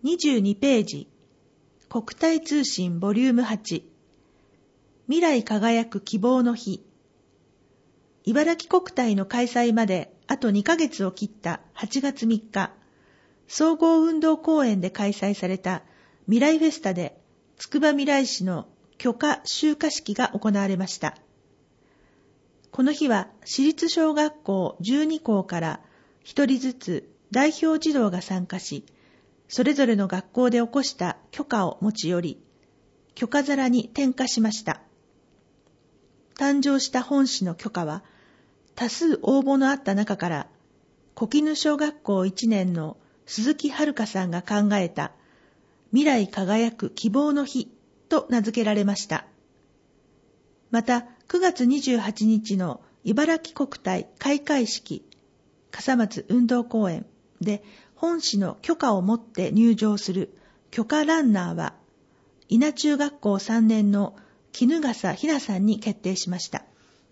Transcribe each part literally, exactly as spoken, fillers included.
にじゅうにページ、国体通信ボリュームはち、未来輝く希望の日。茨城国体の開催まであとにかげつを切ったはちがつみっか、総合運動公園で開催された未来フェスタで、つくばみらい市の炬火集火式が行われました。この日は市立小学校じゅうにこうからひとりずつ代表児童が参加し、それぞれの学校で起こした炬火を持ち寄り、炬火皿に点火しました。誕生した本市の炬火は、多数応募のあった中から、小絹小学校いちねんの鈴木遥さんが考えた未来輝く希望の日と名付けられました。また、くがつにじゅうはちにちの茨城国体開会式、笠松運動公園で本市の炬火を持って入場する炬火ランナーは、稲中学校さんねんの衣笠ひなさんに決定しました。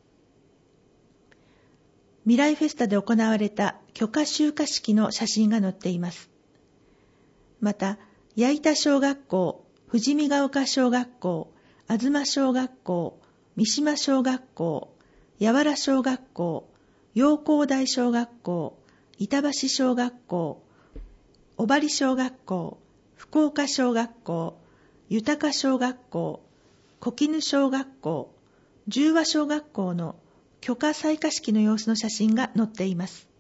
未来フェスタで行われた炬火集火式の写真が載っています。また、矢板小学校、富士見ヶ丘小学校、東小学校、三島小学校、八原小学校、陽光台小学校、板橋小学校、小針小学校、福岡小学校、豊小学校、小絹小学校、十和小学校の炬火採火式の様子の写真が載っています。